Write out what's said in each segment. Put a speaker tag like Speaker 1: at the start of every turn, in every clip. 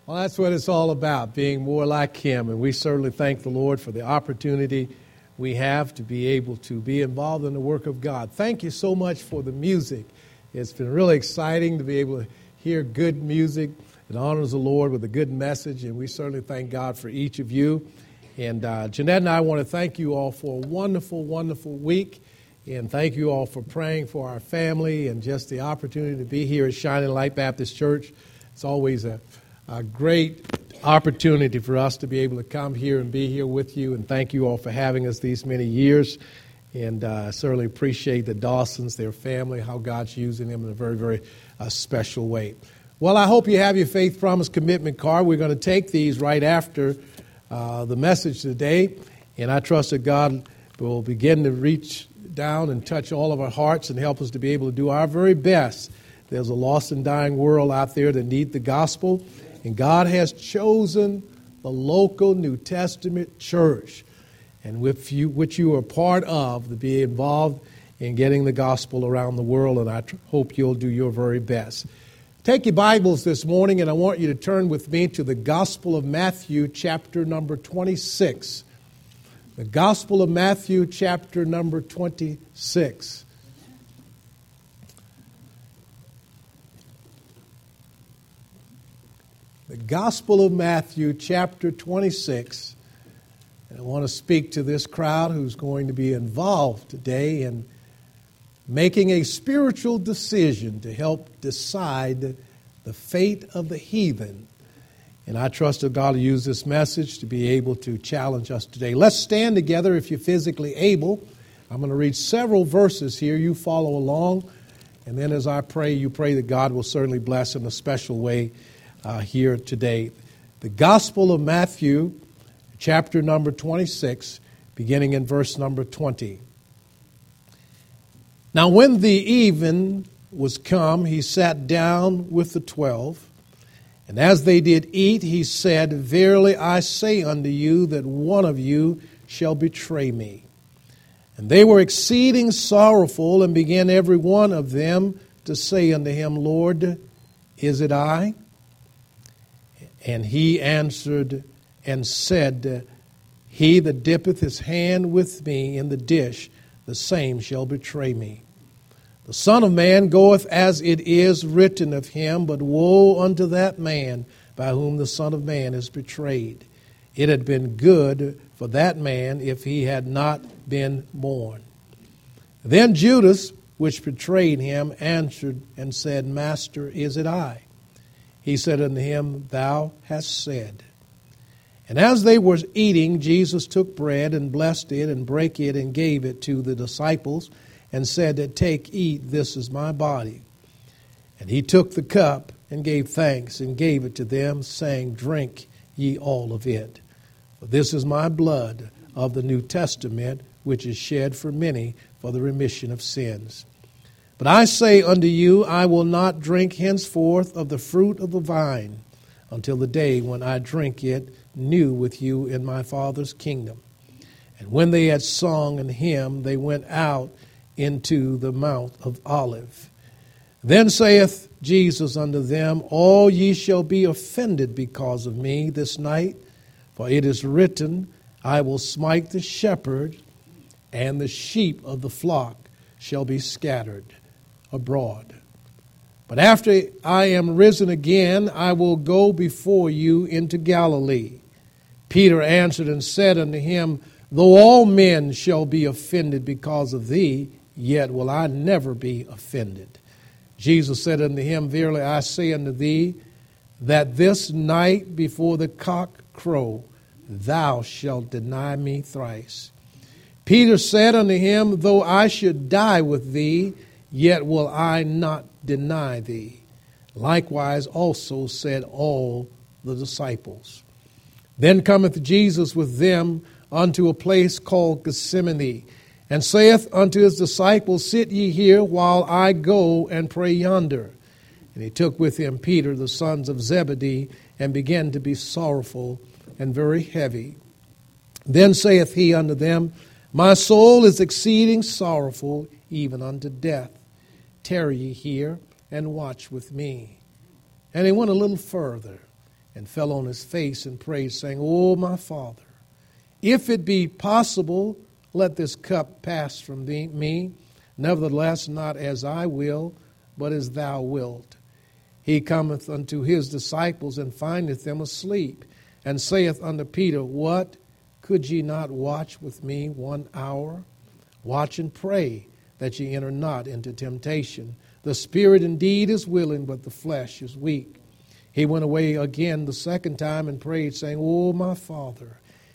Speaker 1: Well, that's what it's all about, being more like Him. And we certainly thank the Lord for the opportunity we have to be able to be involved in the work of God. Thank you so much for the music. It's been really exciting to be able to hear good music. It honors the Lord with a good message, and we certainly thank God for each of you. And Jeanette and I want to thank you all for a wonderful, wonderful week. And thank you all for praying for our family and just the opportunity to be here at Shining Light Baptist Church. It's always a great opportunity for us to be able to come here and be here with you. And thank you all for having us these many years. And I certainly appreciate the Dawsons, their family, how God's using them in a very, very special way. Well, I hope you have your faith promise commitment card. We're going to take these right after the message today. And I trust that God will begin to reach down and touch all of our hearts and help us to be able to do our very best. There's a lost and dying world out there that need the gospel. And God has chosen the local New Testament church, and which you are part of, to be involved in getting the gospel around the world. And I hope you'll do your very best. Take your Bibles this morning, and I want you to turn with me to the Gospel of Matthew, chapter number 26. The Gospel of Matthew, chapter number 26. The Gospel of Matthew, chapter 26. And I want to speak to this crowd who's going to be involved today in making a spiritual decision to help decide the fate of the heathen. And I trust that God will use this message to be able to challenge us today. Let's stand together if you're physically able. I'm going to read several verses here. You follow along. And then as I pray, you pray that God will certainly bless in a special way here today. The Gospel of Matthew, chapter number 26, beginning in verse number 20. Now when the even was come, he sat down with the 12. And as they did eat, he said, Verily I say unto you that one of you shall betray me. And they were exceeding sorrowful, and began every one of them to say unto him, Lord, is it I? And he answered and said, He that dippeth his hand with me in the dish, the same shall betray me. The Son of Man goeth as it is written of him, but woe unto that man by whom the Son of Man is betrayed. It had been good for that man if he had not been born. Then Judas, which betrayed him, answered and said, Master, is it I? He said unto him, Thou hast said. And as they were eating, Jesus took bread and blessed it and brake it and gave it to the disciples and said, Take, eat, this is my body. And he took the cup and gave thanks and gave it to them, saying, Drink ye all of it. For this is my blood of the New Testament, which is shed for many for the remission of sins. But I say unto you, I will not drink henceforth of the fruit of the vine until the day when I drink it new with you in my Father's kingdom. And when they had sung an hymn, they went out into the Mount of Olives. Then saith Jesus unto them, All ye shall be offended because of me this night, for it is written, I will smite the shepherd, and the sheep of the flock shall be scattered abroad. But after I am risen again, I will go before you into Galilee. Peter answered and said unto him, Though all men shall be offended because of thee, yet will I never be offended. Jesus said unto him, Verily I say unto thee, that this night before the cock crow, thou shalt deny me thrice. Peter said unto him, Though I should die with thee, yet will I not deny thee. Likewise also said all the disciples. Then cometh Jesus with them unto a place called Gethsemane, and saith unto his disciples, Sit ye here while I go and pray yonder. And he took with him Peter, the sons of Zebedee, and began to be sorrowful and very heavy. Then saith he unto them, My soul is exceeding sorrowful, even unto death. Tarry ye here and watch with me. And he went a little further and fell on his face and prayed, saying, O my Father, if it be possible, let this cup pass from me. Nevertheless, not as I will, but as thou wilt. He cometh unto his disciples, and findeth them asleep, and saith unto Peter, What? Could ye not watch with me 1 hour? Watch and pray, that ye enter not into temptation. The spirit indeed is willing, but the flesh is weak. He went away again the second time and prayed, saying, O my Father,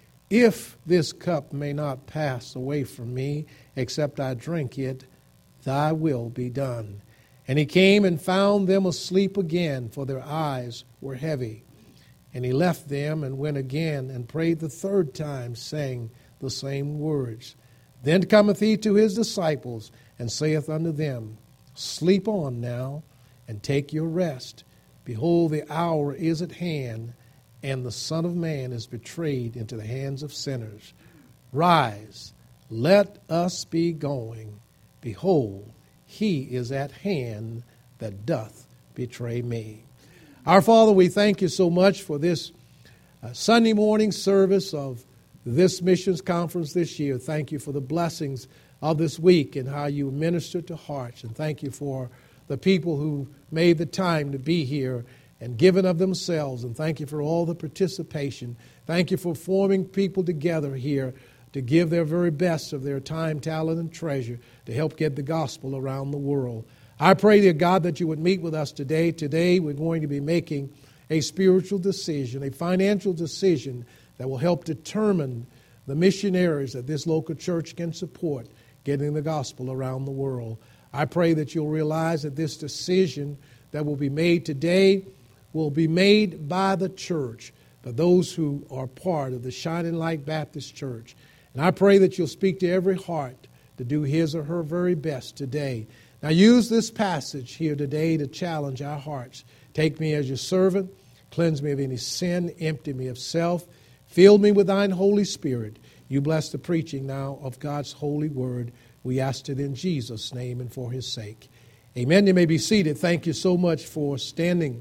Speaker 1: if this cup may not pass away from me, except I drink it, thy will be done. And he came and found them asleep again, for their eyes were heavy. And he left them and went again and prayed the third time, saying the same words. Then cometh he to his disciples, and saith unto them, Sleep on now, and take your rest. Behold, the hour is at hand, and the Son of Man is betrayed into the hands of sinners. Rise, let us be going. Behold, he is at hand that doth betray me. Our Father, we thank you so much for this Sunday morning service of this missions conference this year. Thank you for the blessings of this week and how you minister to hearts. And thank you for the people who made the time to be here and given of themselves. And thank you for all the participation. Thank you for forming people together here to give their very best of their time, talent, and treasure to help get the gospel around the world. I pray, dear God, that you would meet with us today. Today we're going to be making a spiritual decision, a financial decision that will help determine the missionaries that this local church can support getting the gospel around the world. I pray that you'll realize that this decision that will be made today will be made by the church, by those who are part of the Shining Light Baptist Church. And I pray that you'll speak to every heart to do his or her very best today. Now use this passage here today to challenge our hearts. Take me as your servant, cleanse me of any sin, empty me of self, fill me with thine Holy Spirit. You bless the preaching now of God's holy word. We ask it in Jesus' name and for his sake. Amen. You may be seated. Thank you so much for standing.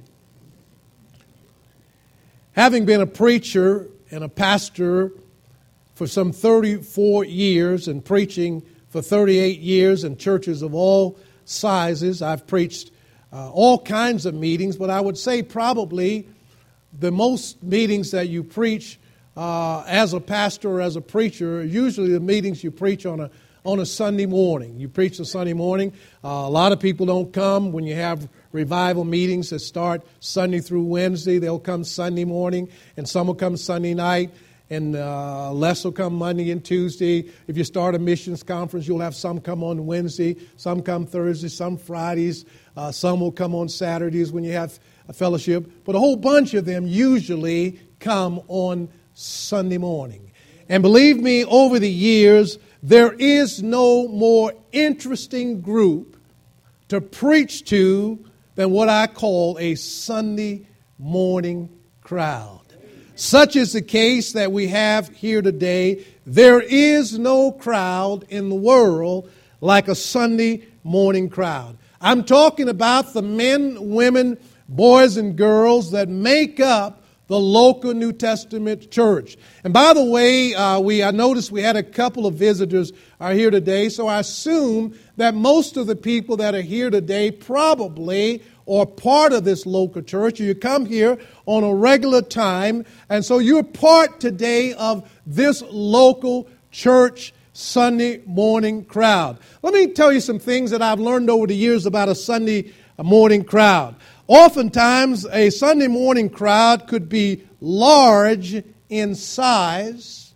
Speaker 1: Having been a preacher and a pastor for some 34 years and preaching for 38 years in churches of all sizes, I've preached all kinds of meetings, but I would say probably the most meetings that you preach as a pastor or as a preacher are usually the meetings you preach on a Sunday morning. You preach a Sunday morning. A lot of people don't come when you have revival meetings that start Sunday through Wednesday. They'll come Sunday morning, and some will come Sunday night, and less will come Monday and Tuesday. If you start a missions conference, you'll have some come on Wednesday, some come Thursday, some Fridays, some will come on Saturdays when you have a fellowship. But a whole bunch of them usually come on Sunday morning. And believe me, over the years, there is no more interesting group to preach to than what I call a Sunday morning crowd. Such is the case that we have here today. There is no crowd in the world like a Sunday morning crowd. I'm talking about the men, women, boys, and girls that make up the local New Testament church. And by the way, I noticed we had a couple of visitors are here today, so I assume that most of the people that are here today probably are part of this local church. You come here on a regular time, and so you're part today of this local church Sunday morning crowd. Let me tell you some things that I've learned over the years about a Sunday morning crowd. Oftentimes, a Sunday morning crowd could be large in size,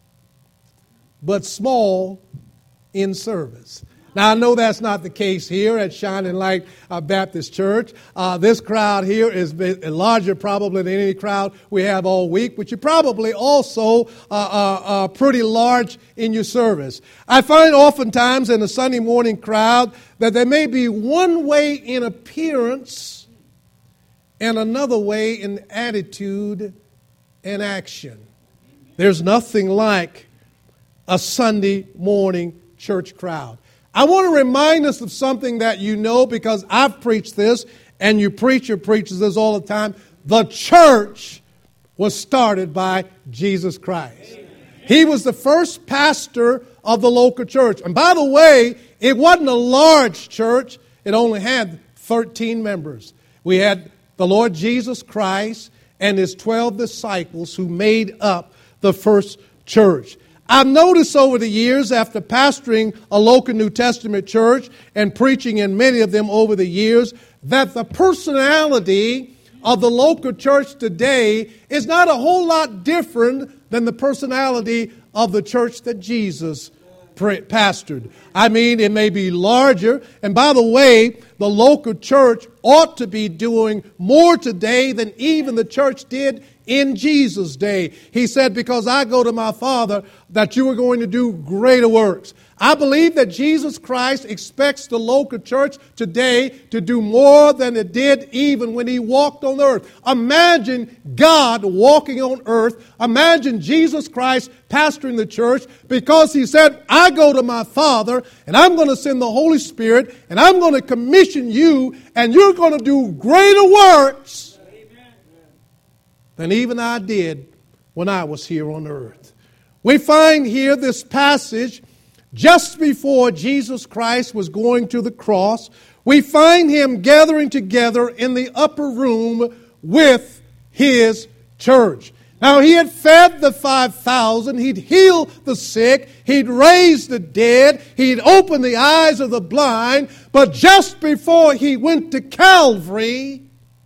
Speaker 1: but small in service. Now, I know that's not the case here at Shining Light Baptist Church. This crowd here is larger probably than any crowd we have all week, but you're probably also pretty large in your service. I find oftentimes in the Sunday morning crowd that there may be one way in appearance and another way in attitude and action. There's nothing like a Sunday morning church crowd. I want to remind us of something that you know because I've preached this and your preacher preaches this all the time. The church was started by Jesus Christ. He was the first pastor of the local church. And by the way, it wasn't a large church. It only had 13 members. We had the Lord Jesus Christ and his 12 disciples who made up the first church. I've noticed over the years, after pastoring a local New Testament church and preaching in many of them over the years, that the personality of the local church today is not a whole lot different than the personality of the church that Jesus pastored. I mean, it may be larger. And by the way, the local church ought to be doing more today than even the church did in Jesus' day. He said, because I go to my Father, that you are going to do greater works. I believe that Jesus Christ expects the local church today to do more than it did even when he walked on earth. Imagine God walking on earth. Imagine Jesus Christ pastoring the church, because he said, I go to my Father and I'm going to send the Holy Spirit and I'm going to commission you and you're going to do greater works than even I did when I was here on earth. We find here this passage just before Jesus Christ was going to the cross. We find him gathering together in the upper room with his church. Now, he had fed the 5,000. He'd healed the sick. He'd raised the dead. He'd opened the eyes of the blind. But just before he went to Calvary,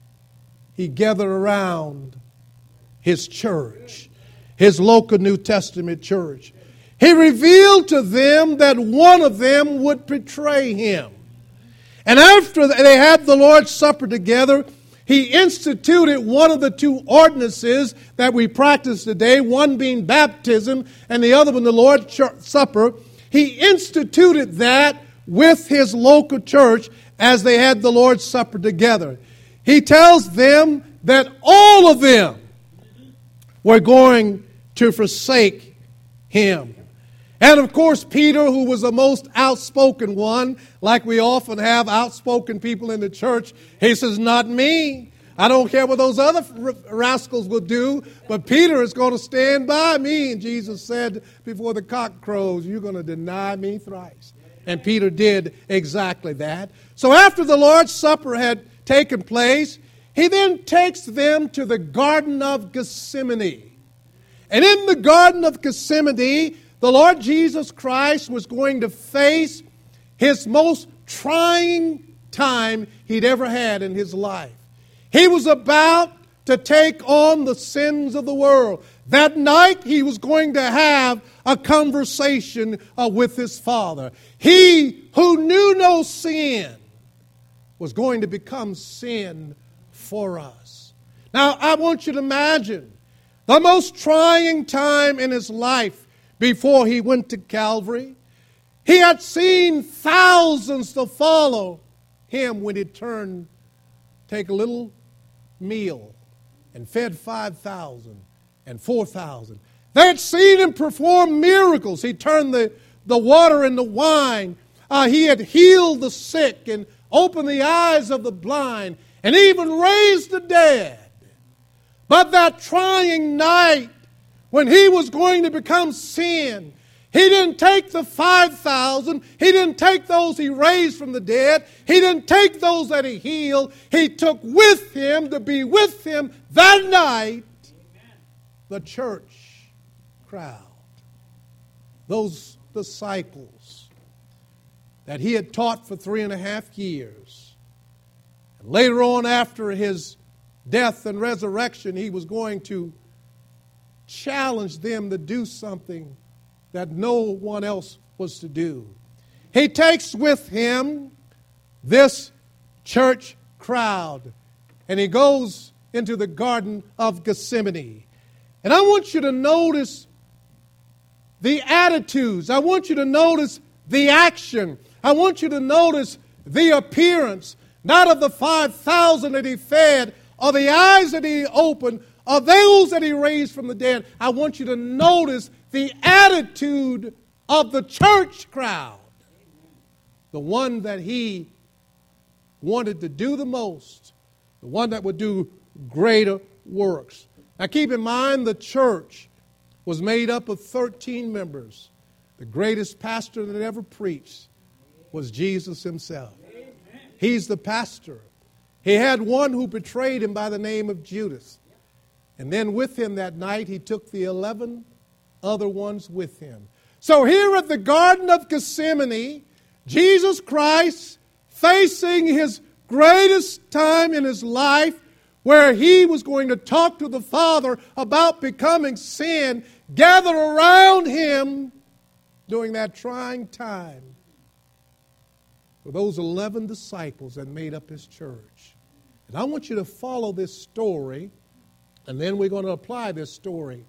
Speaker 1: he gathered around his church, his local New Testament church. He revealed to them that one of them would betray him. And after they had the Lord's Supper together, he instituted one of the two ordinances that we practice today, one being baptism and the other one the Lord's Supper. He instituted that with his local church as they had the Lord's Supper together. He tells them that all of them were going to forsake him. And of course, Peter, who was the most outspoken one, like we often have outspoken people in the church, he says, not me. I don't care what those other rascals will do, but Peter is going to stand by me. And Jesus said, before the cock crows, you're going to deny me thrice. And Peter did exactly that. So after the Lord's Supper had taken place, he then takes them to the Garden of Gethsemane. And in the Garden of Gethsemane, the Lord Jesus Christ was going to face his most trying time he'd ever had in his life. He was about to take on the sins of the world. That night, he was going to have a conversation with his Father. He who knew no sin was going to become sin for us. Now, I want you to imagine the most trying time in his life before he went to Calvary. He had seen thousands to follow him when he turned, take a little meal and fed 5,000 and 4,000. They had seen him perform miracles. He turned the water into wine. He had healed the sick and opened the eyes of the blind and even raised the dead. But that trying night when he was going to become sin, he didn't take the 5,000. He didn't take those he raised from the dead. He didn't take those that he healed. He took with him to be with him that night the church crowd. Those disciples that he had taught for 3.5 years. And later on, after his death and resurrection, he was going to challenge them to do something that no one else was to do. He takes with him this church crowd, and he goes into the Garden of Gethsemane. And I want you to notice the attitudes. I want you to notice the action. I want you to notice the appearance, not of the 5,000 that he fed, or the eyes that he opened, or those that he raised from the dead. I want you to notice the attitude of the church crowd. The one that he wanted to do the most. The one that would do greater works. Now keep in mind the church was made up of 13 members. The greatest pastor that ever preached was Jesus himself. He's the pastor. He had one who betrayed him by the name of Judas. And then with him that night, he took the 11 other ones with him. So here at the Garden of Gethsemane, Jesus Christ, facing his greatest time in his life, where he was going to talk to the Father about becoming sin, gathered around him during that trying time were those 11 disciples that made up his church. And I want you to follow this story, and then we're going to apply this story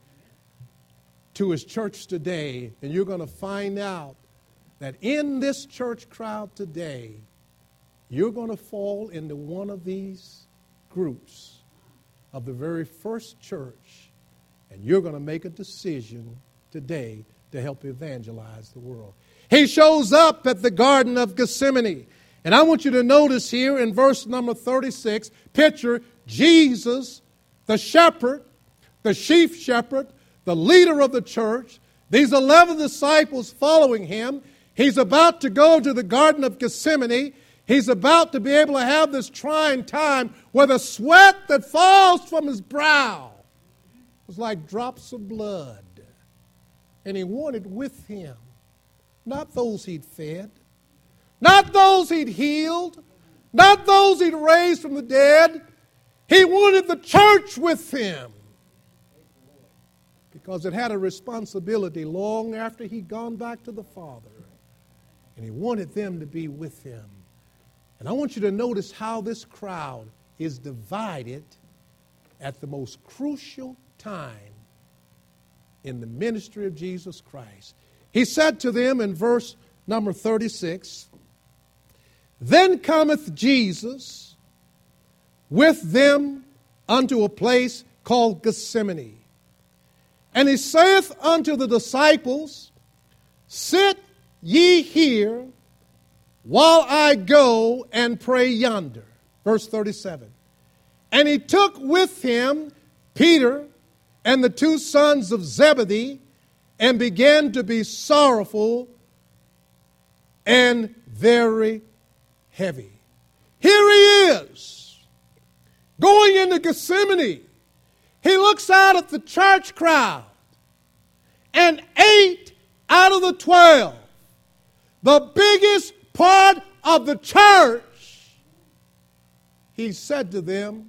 Speaker 1: to his church today. And you're going to find out that in this church crowd today, you're going to fall into one of these groups of the very first church, and you're going to make a decision today to help evangelize the world. He shows up at the Garden of Gethsemane. And I want you to notice here in verse number 36, picture Jesus, the shepherd, the chief shepherd, the leader of the church, these 11 disciples following him. He's about to go to the Garden of Gethsemane. He's about to be able to have this trying time where the sweat that falls from his brow was like drops of blood. And he wanted with him not those he'd fed, not those he'd healed, not those he'd raised from the dead. He wanted the church with him because it had a responsibility long after he'd gone back to the Father. And he wanted them to be with him. And I want you to notice how this crowd is divided at the most crucial time in the ministry of Jesus Christ. He said to them in verse number 36, "Then cometh Jesus with them unto a place called Gethsemane. And he saith unto the disciples, Sit ye here while I go and pray yonder." Verse 37. "And he took with him Peter and the two sons of Zebedee, and began to be sorrowful and very heavy." Here he is, going into Gethsemane. He looks out at the church crowd, and 8 out of the 12, the biggest part of the church, he said to them,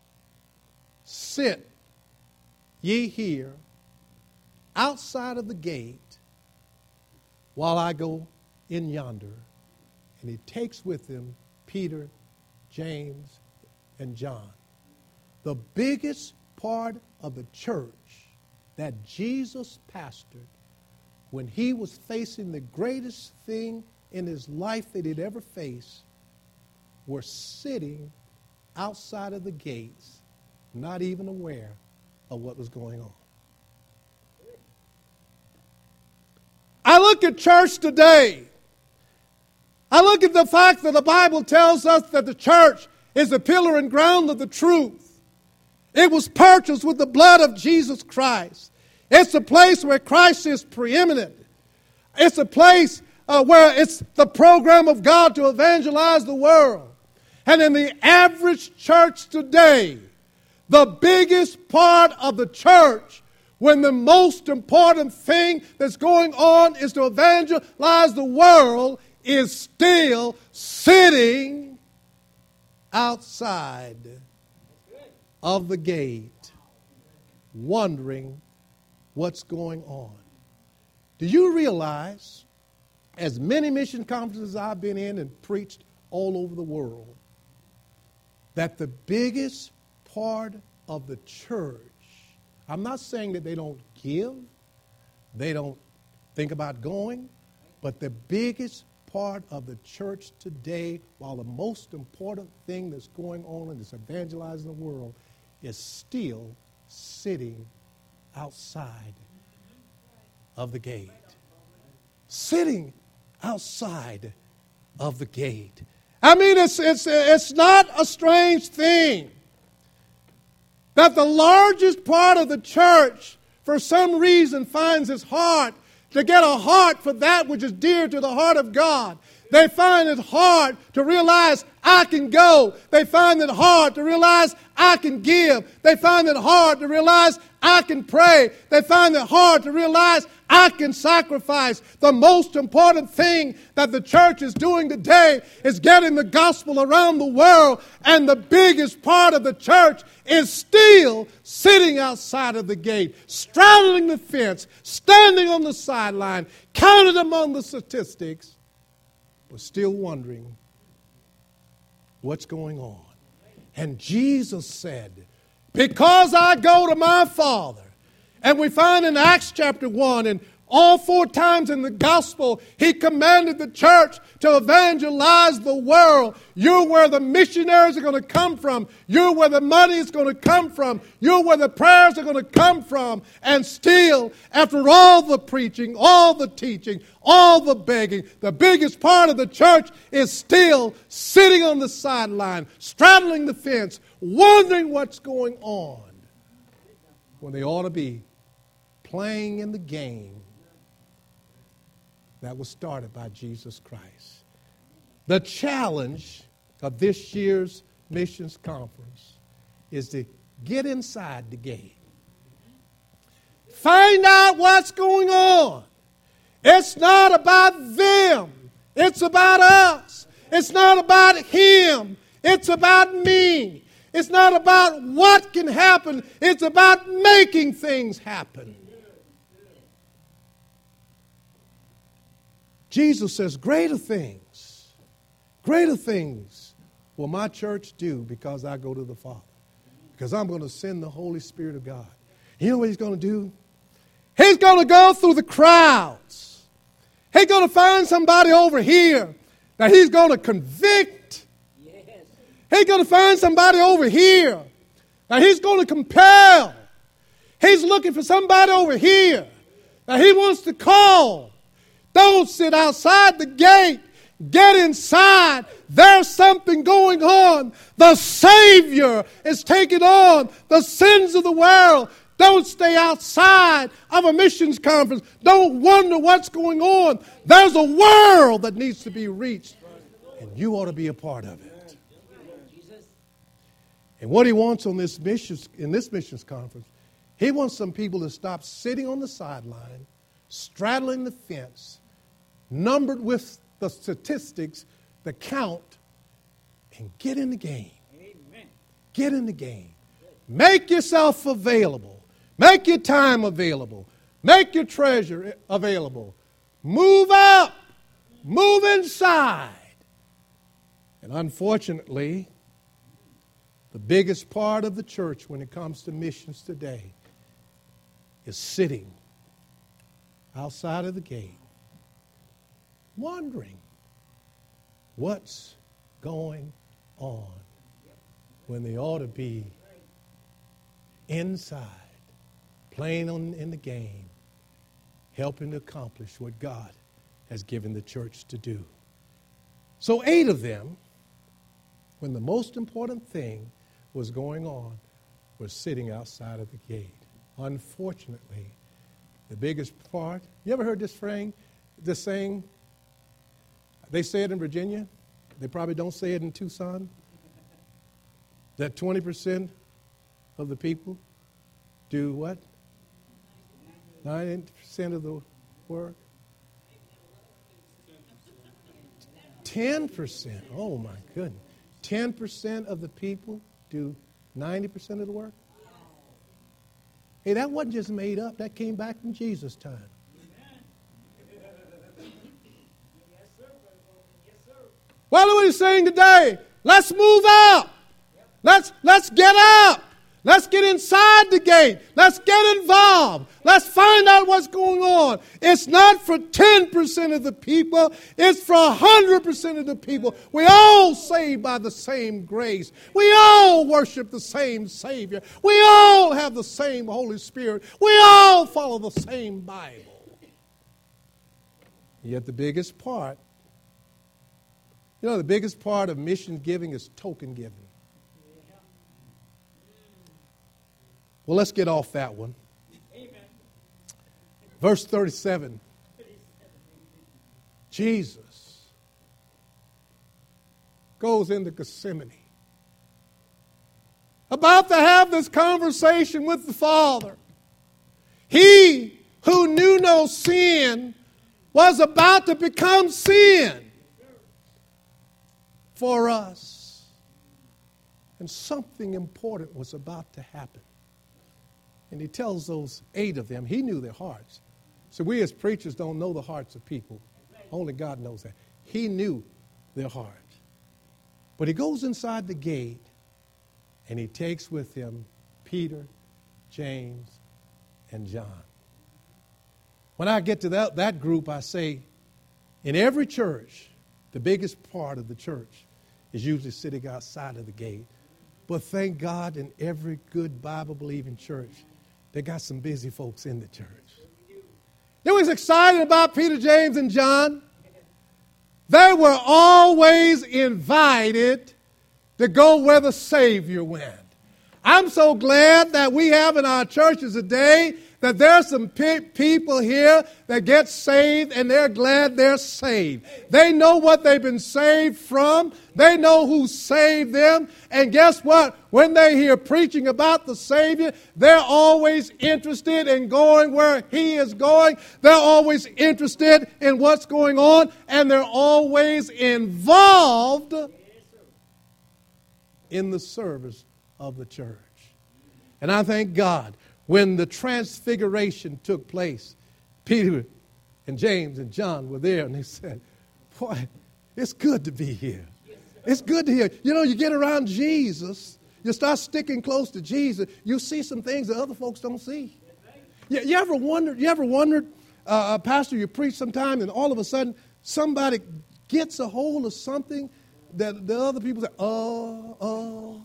Speaker 1: "Sit ye here outside of the gate while I go in yonder." And he takes with him Peter, James, and John. The biggest part of the church that Jesus pastored when he was facing the greatest thing in his life that he'd ever faced were sitting outside of the gates, not even aware of what was going on. I look at church today. I look at the fact that the Bible tells us that the church is the pillar and ground of the truth. It was purchased with the blood of Jesus Christ. It's a place where Christ is preeminent. It's a place where it's the program of God to evangelize the world. And in the average church today, the biggest part of the church, when the most important thing that's going on is to evangelize the world, is still sitting outside of the gate, wondering what's going on. Do you realize, as many mission conferences I've been in and preached all over the world, that the biggest part of the church, I'm not saying that they don't give, they don't think about going, but the biggest part of the church today, while the most important thing that's going on in this evangelizing the world, is still sitting outside of the gate. Sitting outside of the gate. I mean, it's not a strange thing. that the largest part of the church, for some reason, finds its heart to get a heart for that which is dear to the heart of God. They find it hard to realize I can go. They find it hard to realize I can give. They find it hard to realize I can pray. They find it hard to realize I can sacrifice. The most important thing that the church is doing today is getting the gospel around the world. And the biggest part of the church is still sitting outside of the gate, straddling the fence, standing on the sideline, counted among the statistics, but still wondering what's going on. And Jesus said, because I go to my Father. And we find in Acts chapter 1 and all 4 times in the gospel, he commanded the church to evangelize the world. You're where the missionaries are going to come from. You're where the money is going to come from. You're where the prayers are going to come from. And still, after all the preaching, all the teaching, all the begging, the biggest part of the church is still sitting on the sideline, straddling the fence, wondering what's going on, when they ought to be playing in the game that was started by Jesus Christ. The challenge of this year's missions conference is to get inside the game. Find out what's going on. It's not about them. It's about us. It's not about him. It's about me. It's not about what can happen. It's about making things happen. Jesus says, greater things will my church do because I go to the Father. Because I'm going to send the Holy Spirit of God. You know what he's going to do? He's going to go through the crowds. He's going to find somebody over here that he's going to convict. Yes. He's going to find somebody over here that he's going to compel. He's looking for somebody over here that he wants to call. Don't sit outside the gate. Get inside. There's something going on. The Savior is taking on the sins of the world. Don't stay outside of a missions conference. Don't wonder what's going on. There's a world that needs to be reached, and you ought to be a part of it. And what he wants in this missions conference, he wants some people to stop sitting on the sideline, straddling the fence, numbered with the statistics, the count, and get in the game. Amen. Get in the game. Make yourself available. Make your time available. Make your treasure available. Move up. Move inside. And unfortunately, the biggest part of the church when it comes to missions today is sitting outside of the gate, wondering what's going on when they ought to be inside, playing in the game, helping to accomplish what God has given the church to do. So 8 of them, when the most important thing was going on, were sitting outside of the gate. Unfortunately, the biggest part, you ever heard this saying? They say it in Virginia. They probably don't say it in Tucson. That 20% of the people do what? 90% of the work? 10%. Oh, my goodness. 10% of the people do 90% of the work? Hey, that wasn't just made up. That came back from Jesus' time. Well, what he's saying today, let's move up. Let's get up. Let's get inside the gate. Let's get involved. Let's find out what's going on. It's not for 10% of the people. It's for 100% of the people. We all saved by the same grace. We all worship the same Savior. We all have the same Holy Spirit. We all follow the same Bible. Yet the biggest part, the biggest part of mission giving is token giving. Well, let's get off that one. Verse 37. Jesus goes into Gethsemane, about to have this conversation with the Father. He who knew no sin was about to become sin for us. And something important was about to happen. And he tells those 8 of them, he knew their hearts. So we as preachers don't know the hearts of people. Only God knows that. He knew their heart. But he goes inside the gate and he takes with him Peter, James, and John. When I get to that group, I say, in every church, the biggest part of the church is usually sitting outside of the gate. But thank God, in every good Bible-believing church, they got some busy folks in the church. They was excited about Peter, James, and John. They were always invited to go where the Savior went. I'm so glad that we have in our churches today that there are some people here that get saved and they're glad they're saved. They know what they've been saved from. They know who saved them. And guess what? When they hear preaching about the Savior, they're always interested in going where He is going. They're always interested in what's going on. And they're always involved in the service of the church. And I thank God. When the transfiguration took place, Peter and James and John were there, and they said, boy, it's good to be here. It's good to hear. You know, you get around Jesus, you start sticking close to Jesus, you see some things that other folks don't see. You ever wondered, Pastor, you preach sometime, and all of a sudden, somebody gets a hold of something that the other people say, oh.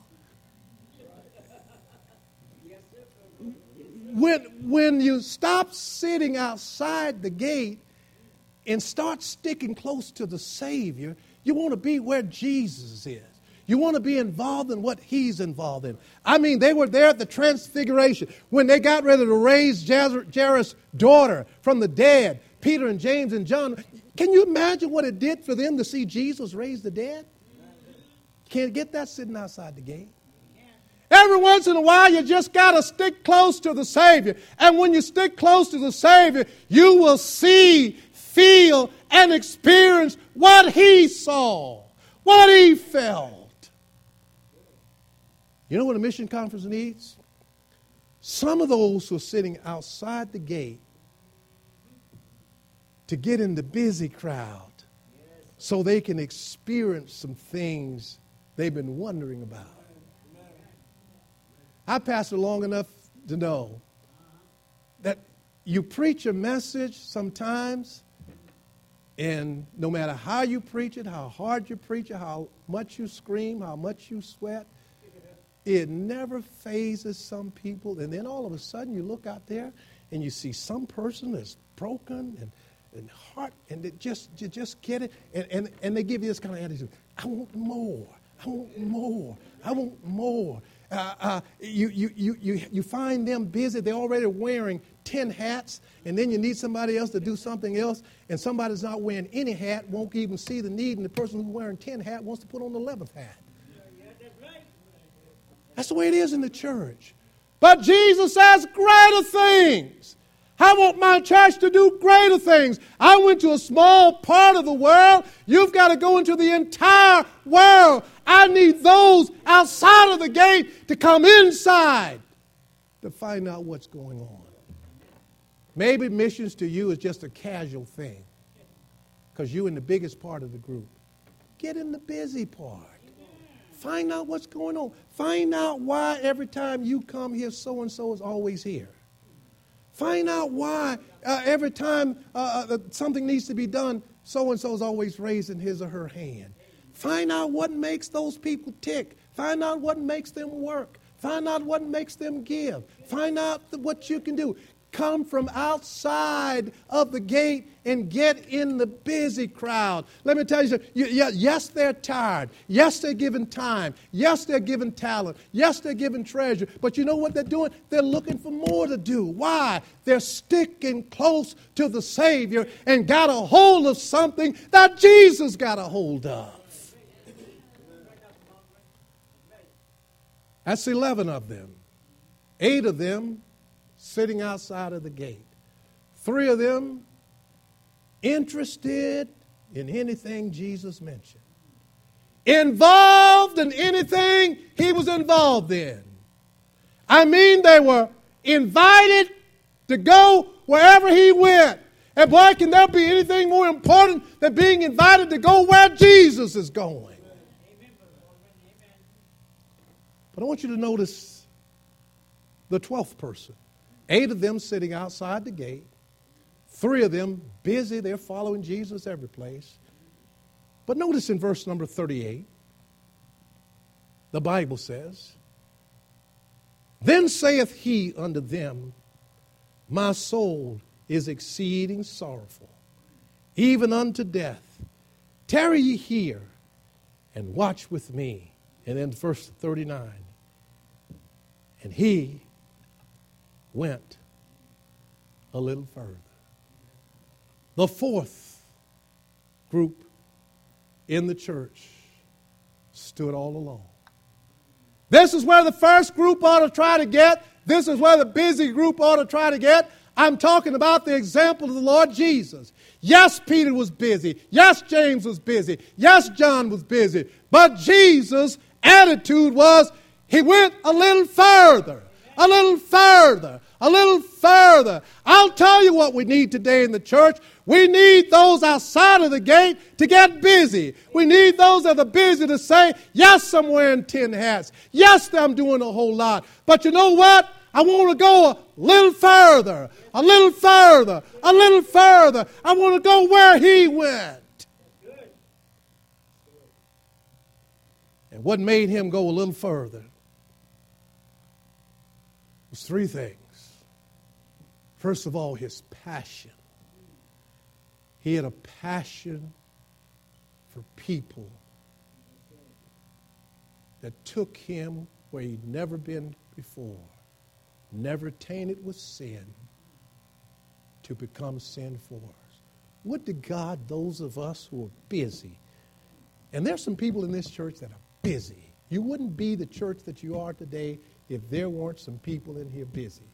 Speaker 1: When you stop sitting outside the gate and start sticking close to the Savior, you want to be where Jesus is. You want to be involved in what He's involved in. I mean, they were there at the Transfiguration when they got ready to raise Jairus' daughter from the dead, Peter and James and John. Can you imagine what it did for them to see Jesus raise the dead? Can't get that sitting outside the gate. Every once in a while, you just got to stick close to the Savior. And when you stick close to the Savior, you will see, feel, and experience what He saw, what He felt. You know what a mission conference needs? Some of those who are sitting outside the gate to get in the busy crowd so they can experience some things they've been wondering about. I pastored long enough to know that you preach a message sometimes, and no matter how you preach it, how hard you preach it, how much you scream, how much you sweat, it never phases some people. And then all of a sudden you look out there and you see some person that's broken and heart, and you just get it, and they give you this kind of attitude. I want more. I want more. I want more. You find them busy. They're already wearing 10 hats, and then you need somebody else to do something else, and somebody's not wearing any hat, won't even see the need, and the person who's wearing 10 hats wants to put on the 11th hat. That's the way it is in the church. But Jesus says greater things. I want my church to do greater things. I went to a small part of the world. You've got to go into the entire world. I need those outside of the gate to come inside to find out what's going on. Maybe missions to you is just a casual thing because you're in the biggest part of the group. Get in the busy part. Find out what's going on. Find out why every time you come here, so-and-so is always here. Find out why every time something needs to be done, so-and-so is always raising his or her hand. Find out what makes those people tick. Find out what makes them work. Find out what makes them give. Find out what you can do. come from outside of the gate and get in the busy crowd. Let me tell you something. Yes, they're tired. Yes, they're giving time. Yes, they're giving talent. Yes, they're giving treasure. But you know what they're doing? They're looking for more to do. Why? They're sticking close to the Savior and got a hold of something that Jesus got a hold of. That's 11 of them. 8 of them sitting outside of the gate. 3 of them interested in anything Jesus mentioned. Involved in anything he was involved in. I mean, they were invited to go wherever he went. And boy, can there be anything more important than being invited to go where Jesus is going? But I want you to notice the 12th person. 8 of them sitting outside the gate. 3 of them busy. They're following Jesus every place. But notice in verse number 38, the Bible says, Then saith he unto them, My soul is exceeding sorrowful, even unto death. Tarry ye here, and watch with me. And then verse 39, and he went a little further. The 4th group in the church stood all alone. This is where the first group ought to try to get. This is where the busy group ought to try to get. I'm talking about the example of the Lord Jesus. Yes, Peter was busy. Yes, James was busy. Yes, John was busy. But Jesus' attitude was he went a little further, a little further, a little further. I'll tell you what we need today in the church. We need those outside of the gate to get busy. We need those that are busy to say, yes, I'm wearing 10 hats. Yes, I'm doing a whole lot. But you know what? I want to go a little further, a little further, a little further. I want to go where he went. And what made him go a little further was 3 things. First of all, his passion. He had a passion for people that took him where he'd never been before, never tainted with sin, to become sin for us. Would to God those of us who are busy, and there's some people in this church that are busy. You wouldn't be the church that you are today if there weren't some people in here busy.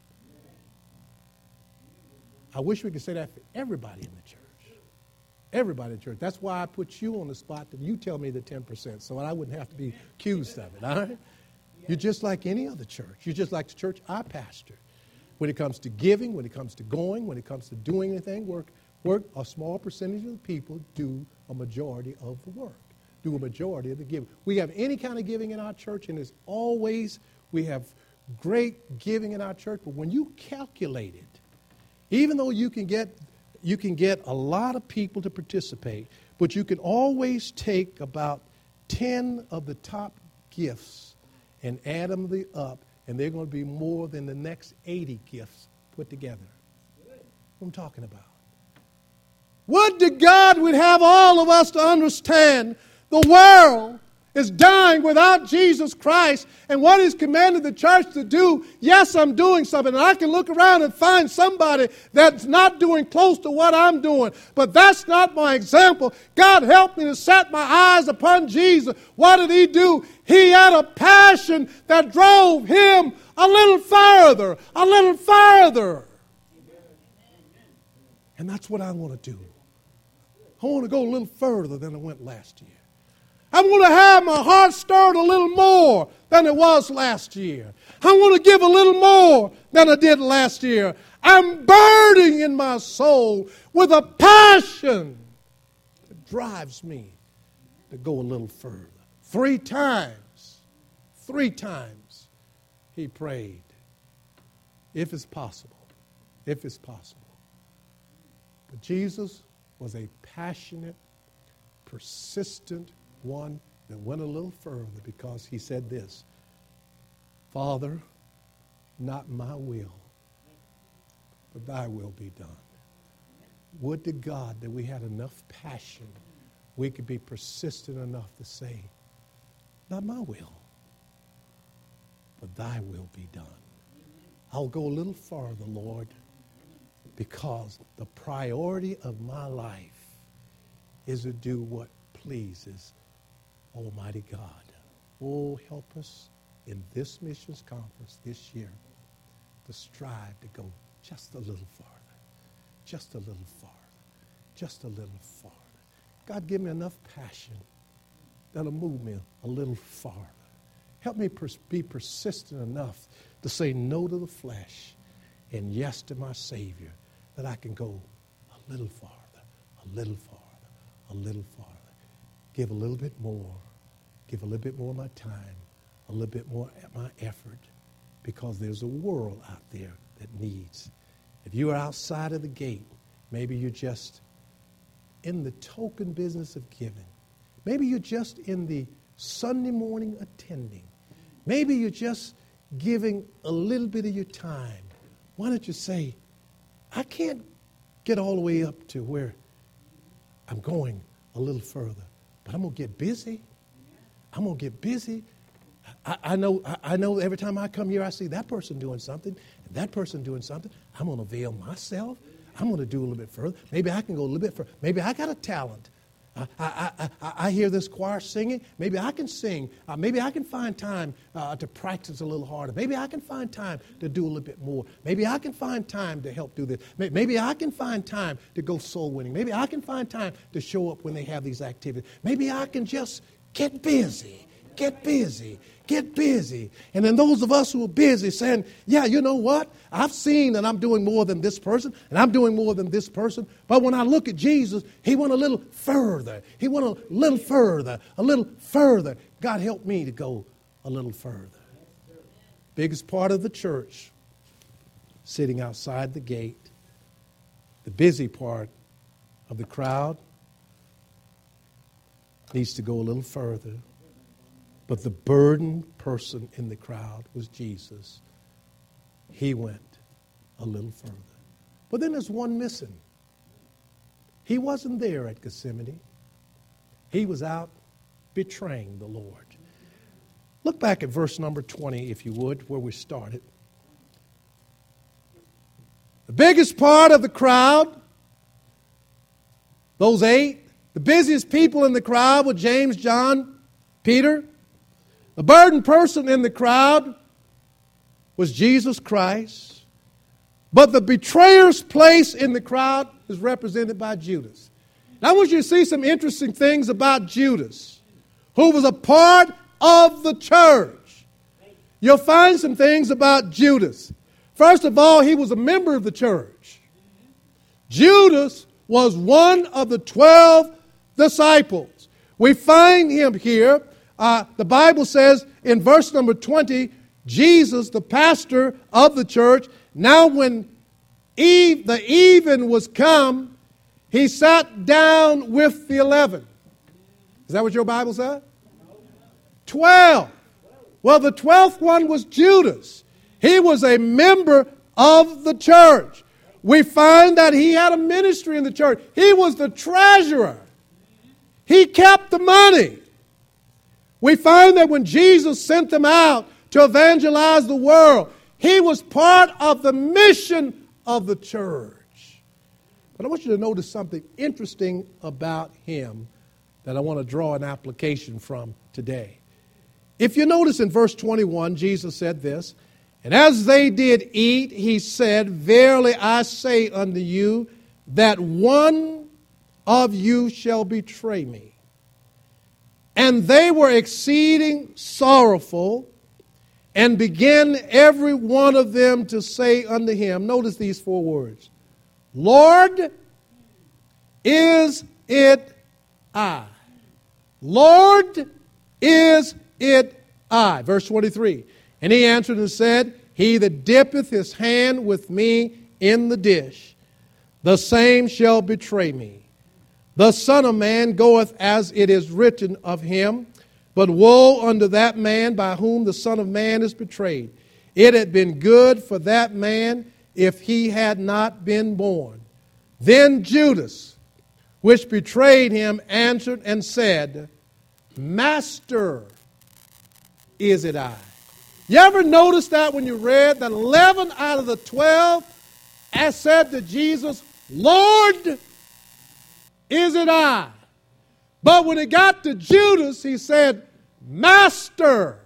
Speaker 1: I wish we could say that for everybody in the church. Everybody in the church. That's why I put you on the spot that you tell me the 10% so I wouldn't have to be accused of it. All right? You're just like any other church. You're just like the church I pastor. When it comes to giving, when it comes to going, when it comes to doing anything, work, a small percentage of the people do a majority of the work, do a majority of the giving. We have any kind of giving in our church, and it's always, we have great giving in our church, but when you calculate it, even though you can get a lot of people to participate, but you can always take about 10 of the top gifts and add them up, and they're going to be more than the next 80 gifts put together. What I'm talking about. Would to God would have all of us to understand the world is dying without Jesus Christ, and what He's commanded the church to do. Yes, I'm doing something, and I can look around and find somebody that's not doing close to what I'm doing, but that's not my example. God help me to set my eyes upon Jesus. What did He do? He had a passion that drove Him a little further, a little further. And that's what I want to do. I want to go a little further than I went last year. I want to have my heart stirred a little more than it was last year. I want to give a little more than I did last year. I'm burning in my soul with a passion that drives me to go a little further. 3 times he prayed, if it's possible, if it's possible. But Jesus was a passionate, persistent one that went a little further, because he said this: Father, not my will, but thy will be done. Would to God that we had enough passion, we could be persistent enough to say, not my will, but thy will be done. I'll go a little farther, Lord, because the priority of my life is to do what pleases Almighty God. Oh, help us in this missions conference this year to strive to go just a little farther, just a little farther, just a little farther. God, give me enough passion that'll move me a little farther. Help me be persistent enough to say no to the flesh and yes to my Savior, that I can go a little farther, a little farther, a little farther. Give a little bit more. Give a little bit more of my time, a little bit more of my effort, because there's a world out there that needs. If you are outside of the gate, maybe you're just in the token business of giving. Maybe you're just in the Sunday morning attending. Maybe you're just giving a little bit of your time. Why don't you say, I can't get all the way up to where I'm going a little further, but I'm going to get busy. I'm going to get busy. I know every time I come here, I see that person doing something, and that person doing something. I'm going to avail myself. I'm going to do a little bit further. Maybe I can go a little bit further. Maybe I got a talent. I hear this choir singing. Maybe I can sing. Maybe I can find time to practice a little harder. Maybe I can find time to do a little bit more. Maybe I can find time to help do this. Maybe I can find time to go soul winning. Maybe I can find time to show up when they have these activities. Maybe I can just get busy. Get busy. Get busy. And then those of us who are busy saying, yeah, you know what? I've seen that I'm doing more than this person, and I'm doing more than this person. But when I look at Jesus, he went a little further. He went a little further, a little further. God help me to go a little further. Biggest part of the church, sitting outside the gate. The busy part of the crowd needs to go a little further. But the burdened person in the crowd was Jesus. He went a little further. But then there's one missing. He wasn't there at Gethsemane. He was out betraying the Lord. Look back at verse number 20, if you would, where we started. The biggest part of the crowd, those 8, the busiest people in the crowd were James, John, Peter. The burdened person in the crowd was Jesus Christ. But the betrayer's place in the crowd is represented by Judas. Now I want you to see some interesting things about Judas, who was a part of the church. You'll find some things about Judas. First of all, he was a member of the church. Judas was one of the 12 disciples. We find him here. The Bible says in verse number 20, Jesus, the pastor of the church, now when the even was come, he sat down with the 11. Is that what your Bible said? 12. Well, the 12th one was Judas. He was a member of the church. We find that he had a ministry in the church. He was the treasurer. He kept the money. We find that when Jesus sent them out to evangelize the world, he was part of the mission of the church. But I want you to notice something interesting about him that I want to draw an application from today. If you notice in verse 21, Jesus said this, and as they did eat, he said, verily I say unto you, that one of you shall betray me. And they were exceeding sorrowful, and began every one of them to say unto him, notice these 4 words, Lord, is it I? Lord, is it I? Verse 23, and he answered and said, he that dippeth his hand with me in the dish, the same shall betray me. The Son of Man goeth as it is written of him, but woe unto that man by whom the Son of Man is betrayed. It had been good for that man if he had not been born. Then Judas, which betrayed him, answered and said, Master, is it I? You ever notice that when you read that 11 out of the 12 said to Jesus, Lord, is it I? But when it got to Judas, he said, Master,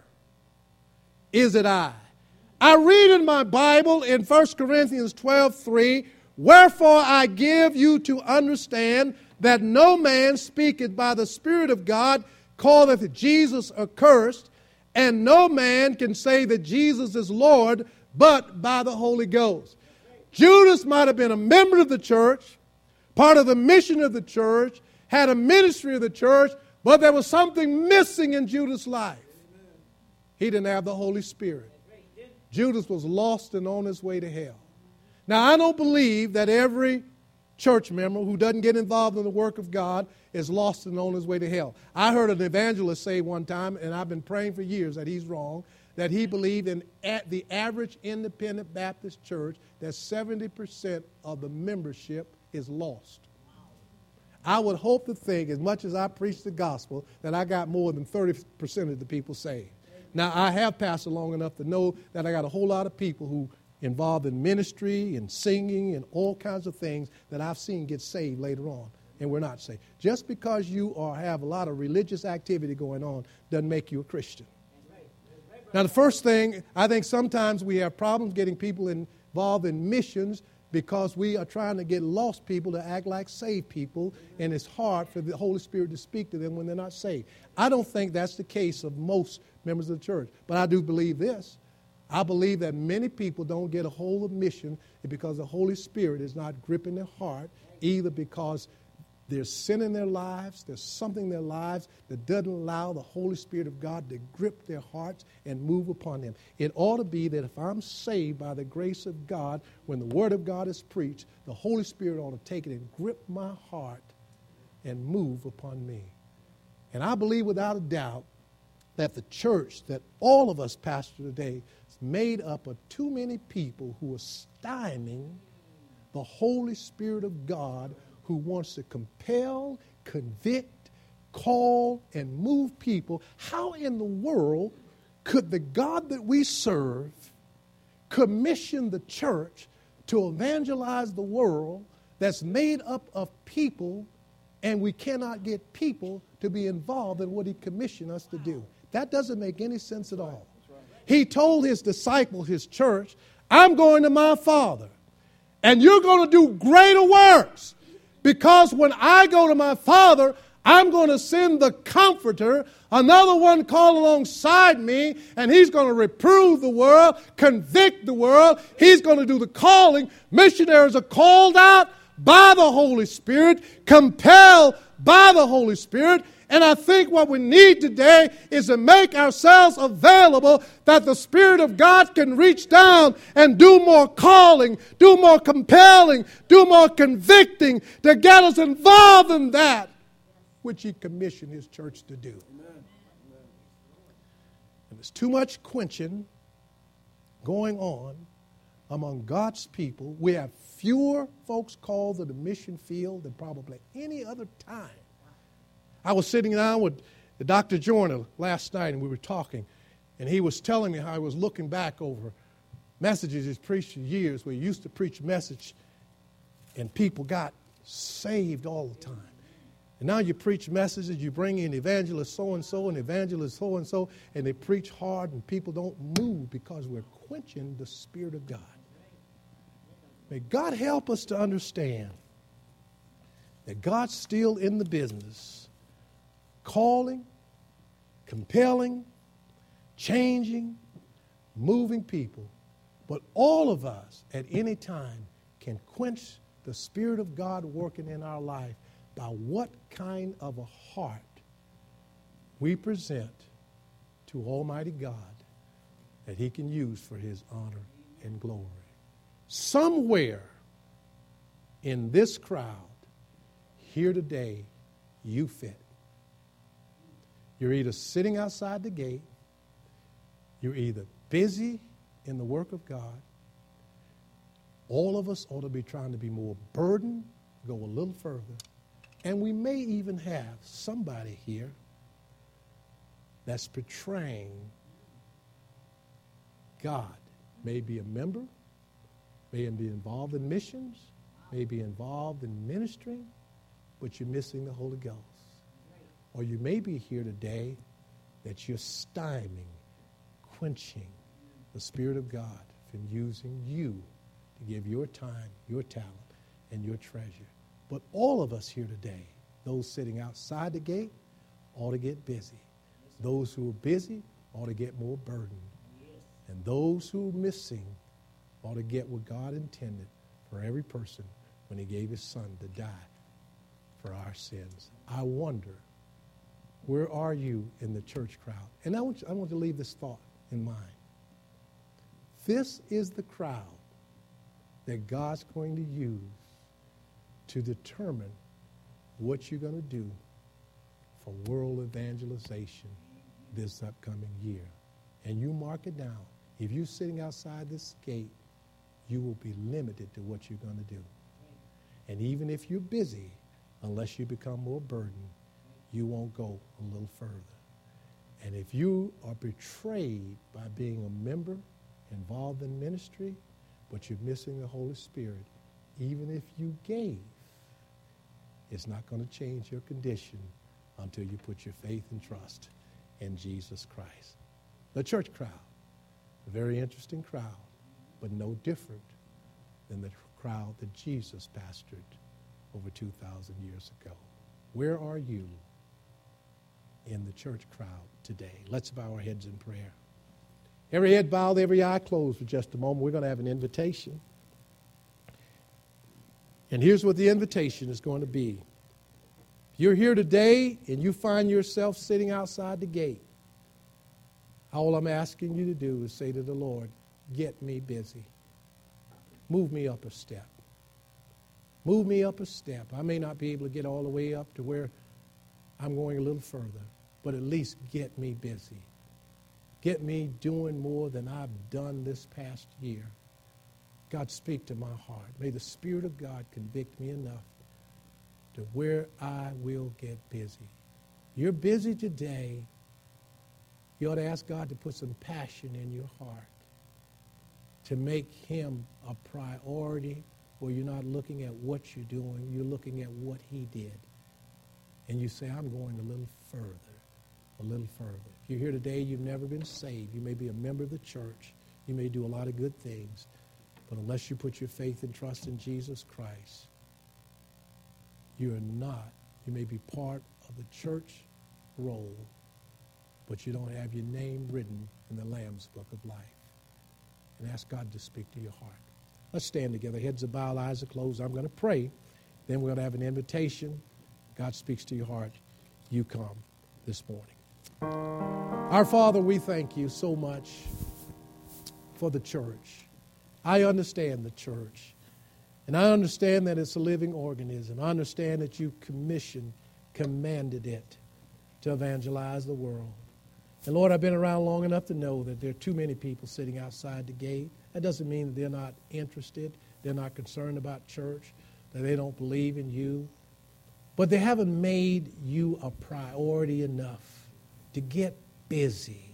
Speaker 1: is it I? I read in my Bible in 1 Corinthians 12:3, wherefore I give you to understand that no man speaketh by the Spirit of God calleth Jesus accursed, and no man can say that Jesus is Lord but by the Holy Ghost. Judas might have been a member of the church, part of the mission of the church, had a ministry of the church, but there was something missing in Judas' life. He didn't have the Holy Spirit. Judas was lost and on his way to hell. Now, I don't believe that every church member who doesn't get involved in the work of God is lost and on his way to hell. I heard an evangelist say one time, and I've been praying for years that he's wrong, that he believed in at the average independent Baptist church that 70% of the membership is lost. I would hope to think, as much as I preach the gospel, that I got more than 30% of the people saved. Now, I have pastored long enough to know that I got a whole lot of people who involved in ministry and singing and all kinds of things that I've seen get saved later on, and we're not saved. Just because you have a lot of religious activity going on doesn't make you a Christian. Now, the first thing, I think sometimes we have problems getting people involved in missions because we are trying to get lost people to act like saved people, and it's hard for the Holy Spirit to speak to them when they're not saved. I don't think that's the case of most members of the church, but I do believe this. I believe that many people don't get a hold of mission because the Holy Spirit is not gripping their heart, either because there's sin in their lives, there's something in their lives that doesn't allow the Holy Spirit of God to grip their hearts and move upon them. It ought to be that if I'm saved by the grace of God, when the Word of God is preached, the Holy Spirit ought to take it and grip my heart and move upon me. And I believe without a doubt that the church that all of us pastor today is made up of too many people who are stymieing the Holy Spirit of God, who wants to compel, convict, call, and move people. How in the world could the God that we serve commission the church to evangelize the world that's made up of people, and we cannot get people to be involved in what he commissioned us to do? That doesn't make any sense at all. He told his disciples, his church, I'm going to my Father, and you're going to do greater works. Because when I go to my Father, I'm going to send the Comforter, another one called alongside me, and he's going to reprove the world, convict the world. He's going to do the calling. Missionaries are called out by the Holy Spirit, compelled by the Holy Spirit. And I think what we need today is to make ourselves available that the Spirit of God can reach down and do more calling, do more compelling, do more convicting to get us involved in that which he commissioned his church to do. Amen. And there's too much quenching going on among God's people. We have fewer folks called to the mission field than probably any other time. I was sitting down with Dr. Joyner last night, and we were talking, and he was telling me how he was looking back over messages he's preached for years, where he used to preach a message, and people got saved all the time. And now you preach messages, you bring in evangelist so-and-so and evangelist so-and-so, and they preach hard, and people don't move because we're quenching the Spirit of God. May God help us to understand that God's still in the business calling, compelling, changing, moving people. But all of us at any time can quench the Spirit of God working in our life by what kind of a heart we present to Almighty God that he can use for his honor and glory. Somewhere in this crowd here today, you fit. You're either sitting outside the gate, you're either busy in the work of God, All of us ought to be trying to be more burdened, go a little further. And we may even have somebody here that's betraying God. May be a member, may be involved in missions, may be involved in ministry, but you're missing the Holy Ghost. Or you may be here today that you're stymieing, quenching the Spirit of God from using you to give your time, your talent, and your treasure. But all of us here today, those sitting outside the gate, ought to get busy. Those who are busy ought to get more burdened. And those who are missing ought to get what God intended for every person when he gave his son to die for our sins. I wonder, where are you in the church crowd? And I want to leave this thought in mind. This is the crowd that God's going to use to determine what you're going to do for world evangelization this upcoming year. And you mark it down. If you're sitting outside this gate, you will be limited to what you're going to do. And even if you're busy, unless you become more burdened, you won't go a little further. And if you are betrayed by being a member involved in ministry, but you're missing the Holy Spirit, even if you gave, it's not going to change your condition until you put your faith and trust in Jesus Christ. The church crowd, a very interesting crowd, but no different than the crowd that Jesus pastored over 2,000 years ago. Where are you in the church crowd today? Let's bow our heads in prayer. Every head bowed, every eye closed for just a moment. We're going to have an invitation. And here's what the invitation is going to be. If you're here today and you find yourself sitting outside the gate, all I'm asking you to do is say to the Lord, get me busy. Move me up a step. Move me up a step. I may not be able to get all the way up to where I'm going a little further, but at least get me busy. Get me doing more than I've done this past year. God, speak to my heart. May the Spirit of God convict me enough to where I will get busy. You're busy today. You ought to ask God to put some passion in your heart to make him a priority, where you're not looking at what you're doing, you're looking at what he did. And you say, I'm going a little further, a little further. If you're here today, you've never been saved. You may be a member of the church. You may do a lot of good things. But unless you put your faith and trust in Jesus Christ, you are not. You may be part of the church roll, but you don't have your name written in the Lamb's Book of Life. And ask God to speak to your heart. Let's stand together. Heads are bowed, eyes are closed. I'm going to pray. Then we're going to have an invitation. God speaks to your heart. You come this morning. Our Father, we thank you so much for the church. I understand the church. And I understand that it's a living organism. I understand that you commanded it to evangelize the world. And Lord, I've been around long enough to know that there are too many people sitting outside the gate. That doesn't mean that they're not interested, they're not concerned about church, that they don't believe in you. But they haven't made you a priority enough to get busy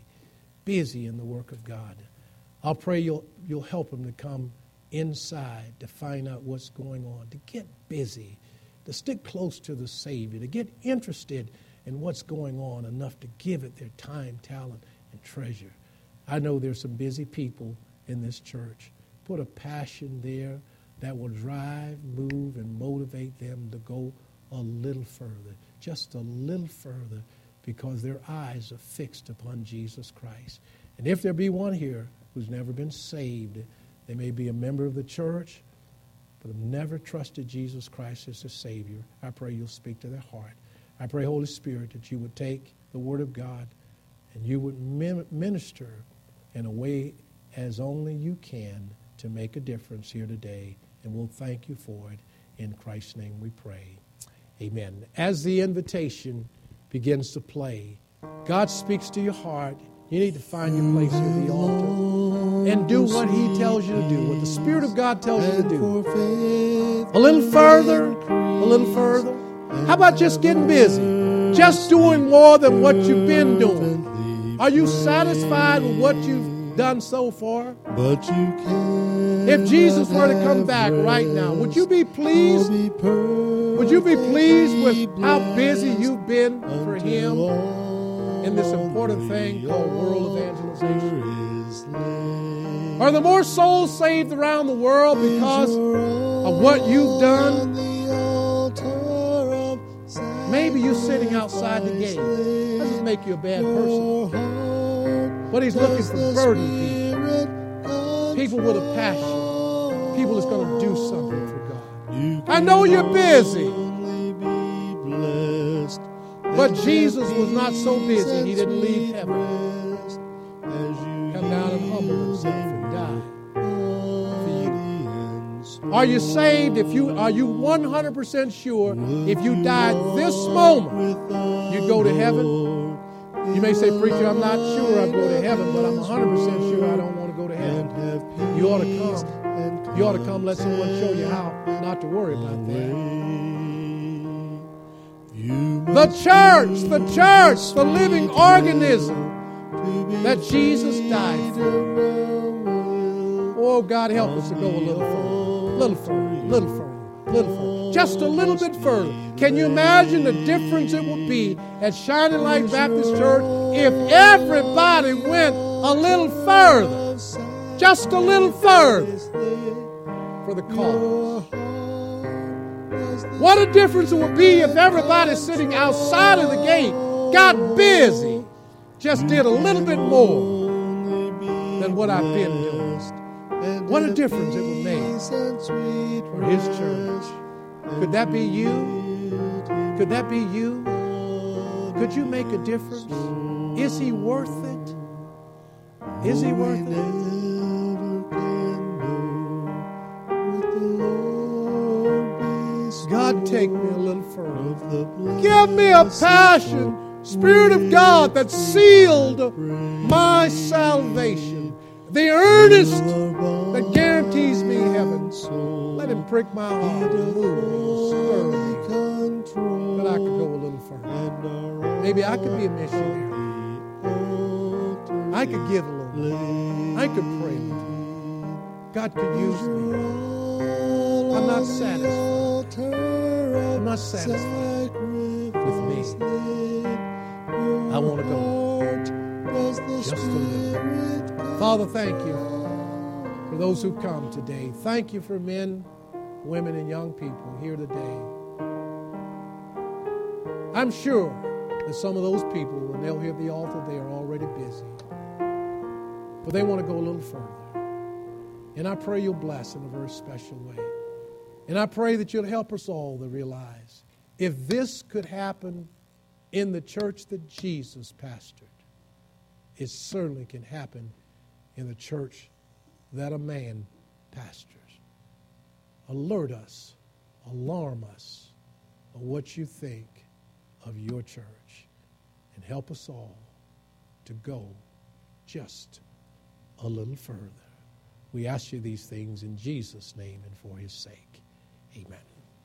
Speaker 1: in the work of God. I'll pray you'll help them to come inside to find out what's going on, to get busy, to stick close to the Savior, to get interested in what's going on enough to give it their time, talent, and treasure. I know there's some busy people in this church. Put a passion there that will drive, move, and motivate them to go a little further, just a little further, because their eyes are fixed upon Jesus Christ. And if there be one here who's never been saved, they may be a member of the church, but have never trusted Jesus Christ as their Savior, I pray you'll speak to their heart. I pray, Holy Spirit, that you would take the Word of God and you would minister in a way as only you can to make a difference here today. And we'll thank you for it. In Christ's name we pray. Amen. As the invitation begins to play, God speaks to your heart. You need to find your place at the altar. and do what He tells you to do, what the Spirit of God tells you to do. A little further, a little further. How about just getting busy? Just doing more than what you've been doing. Are you satisfied with what you've done so far? If Jesus were to come back right now, would you be pleased? Would you be pleased with how busy you've been for Him in this important thing called world evangelization? Are there more souls saved around the world because of what you've done? Maybe you're sitting outside the gate. That doesn't make you a bad person. But He's looking for burdened people. People with a passion. People that's going to do something for God. I know you're busy. But Jesus was not so busy, He didn't leave heaven. Come down and humble Himself and die for you. Are you saved? Are you 100% sure if you died this moment, you'd go to heaven? You may say, preacher, I'm not sure I'd go to heaven, but I'm 100% sure I don't want to go to heaven. You ought to come. You ought to come, let someone show you how not to worry about that. The church, the living organism that Jesus died for. Oh, God, help us to go a little further. Just a little bit further. Can you imagine the difference it would be at Shining Light Baptist Church if everybody went a little further, just a little further for the cause? What a difference it would be if everybody sitting outside of the gate got busy, just did a little bit more than what I've been doing. What a difference it would make for His church. Could that be you? Could that be you? Could you make a difference? Is He worth it? Is He worth it? God, take me a little further. Give me a passion, Spirit of God, that sealed my salvation. The earnest that guarantees me heaven. Let Him prick my heart and move me, stir me, that I could go a little further. Maybe I could be a missionary. I could give a little. I could pray with you. God could use me. I'm not satisfied. I'm not satisfied with me. I want to go just a little. Father, thank you for those who come today. Thank you for men, women, and young people here today. I'm sure that some of those people, when they'll hear the altar, they are already busy. But they want to go a little further. And I pray you'll bless in a very special way. And I pray that you'll help us all to realize if this could happen in the church that Jesus pastored, it certainly can happen in the church that a man pastors. Alert us, alarm us of what you think of your church, and help us all to go just a little further. We ask you these things in Jesus' name and for His sake. Amen.